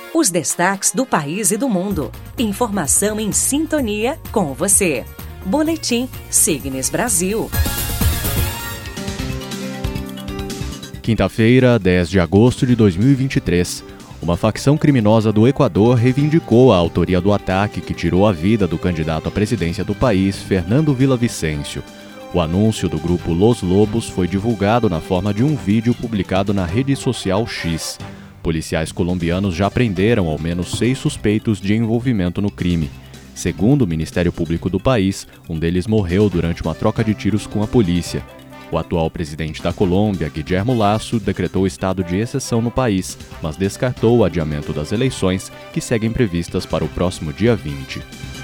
Os destaques do país e do mundo. Informação em sintonia com você. Boletim Signes Brasil. Quinta-feira, 10 de agosto de 2023. Uma facção criminosa do Equador reivindicou a autoria do ataque que tirou a vida do candidato à presidência do país, Fernando Villavicencio. O anúncio do grupo Los Lobos foi divulgado na forma de um vídeo publicado na rede social X. Policiais colombianos já prenderam ao menos 6 suspeitos de envolvimento no crime. Segundo o Ministério Público do país, um deles morreu durante uma troca de tiros com a polícia. O atual presidente da Colômbia, Guillermo Lasso, decretou estado de exceção no país, mas descartou o adiamento das eleições, que seguem previstas para o próximo dia 20.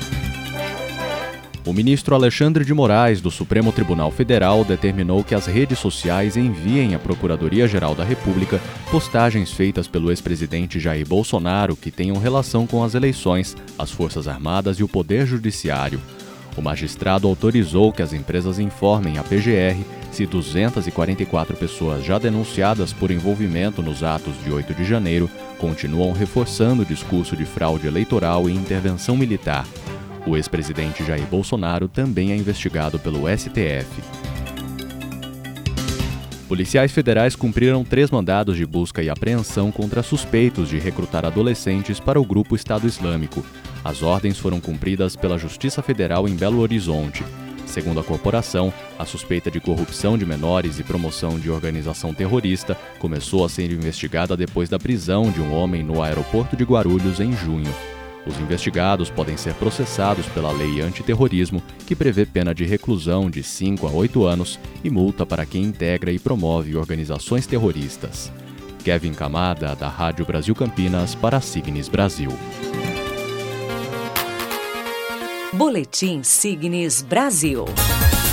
O ministro Alexandre de Moraes, do Supremo Tribunal Federal, determinou que as redes sociais enviem à Procuradoria-Geral da República postagens feitas pelo ex-presidente Jair Bolsonaro que tenham relação com as eleições, as Forças Armadas e o Poder Judiciário. O magistrado autorizou que as empresas informem à PGR se 244 pessoas já denunciadas por envolvimento nos atos de 8 de janeiro continuam reforçando o discurso de fraude eleitoral e intervenção militar. O ex-presidente Jair Bolsonaro também é investigado pelo STF. Policiais federais cumpriram 3 mandados de busca e apreensão contra suspeitos de recrutar adolescentes para o grupo Estado Islâmico. As ordens foram cumpridas pela Justiça Federal em Belo Horizonte. Segundo a corporação, a suspeita de corrupção de menores e promoção de organização terrorista começou a ser investigada depois da prisão de um homem no aeroporto de Guarulhos em junho. Os investigados podem ser processados pela lei antiterrorismo, que prevê pena de reclusão de 5 a 8 anos e multa para quem integra e promove organizações terroristas. Kevin Camada, da Rádio Brasil Campinas, para a Signes Brasil. Boletim Signes Brasil.